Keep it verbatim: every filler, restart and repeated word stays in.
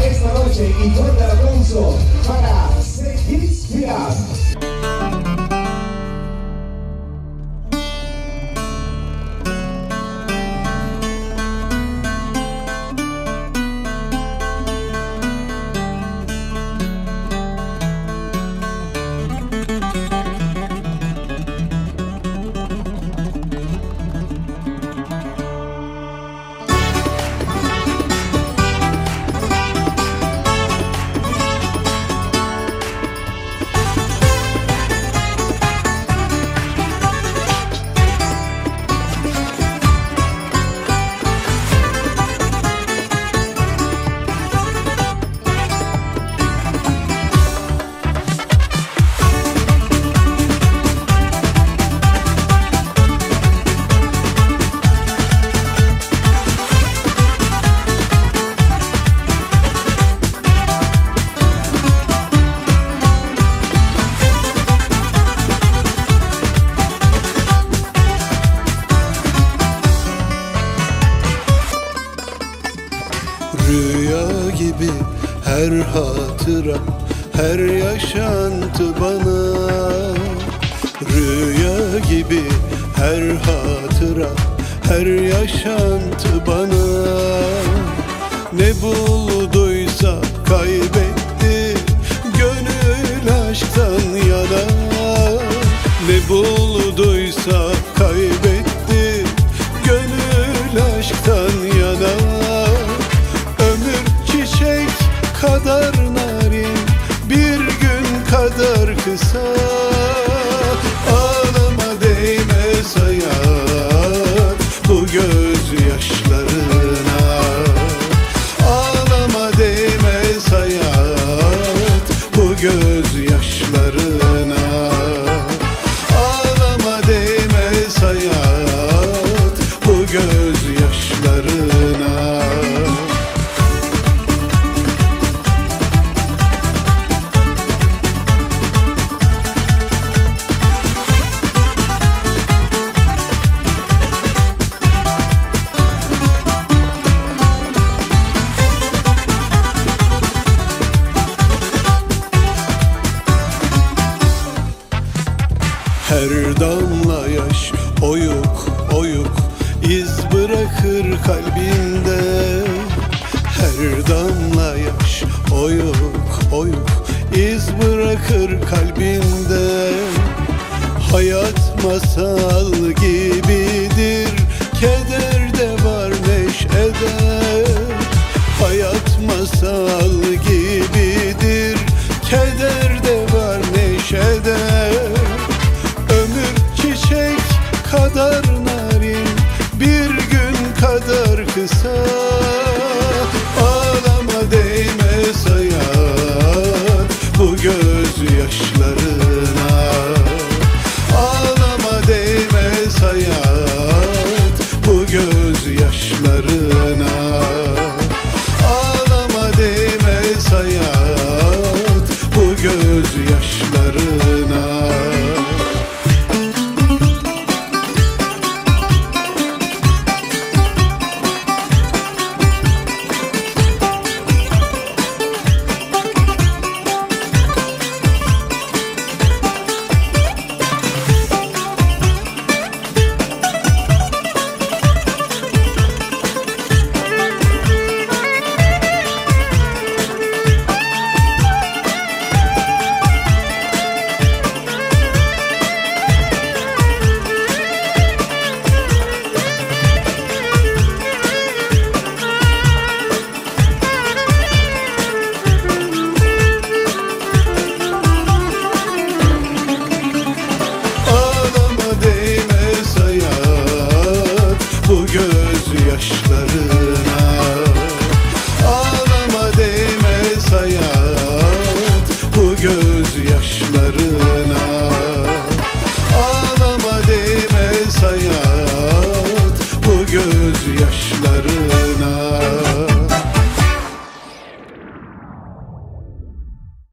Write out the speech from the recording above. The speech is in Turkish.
esta noche y fuerte el aplauso para Segistia. Rüya gibi her hatıra, her yaşantı bana. Rüya gibi her hatıra, her yaşantı bana. Ne bulduysa kaybetti, gönül aşktan yana. Ne bulduysa kaybetti, gönül aşktan yana. Çiçek kadar narin, bir gün kadar kısa. Ağlama değmez hayat bu gözyaşlarına. Ağlama değmez hayat bu gözyaşlarına. Ağlama değmez hayat bu gözyaşlarına. Her damla yaş oyuk oyuk iz bırakır kalbinde. Her damla yaş oyuk oyuk iz bırakır kalbinde. Hayat masal gibidir, keder de var neşede. Hayat masal gibidir,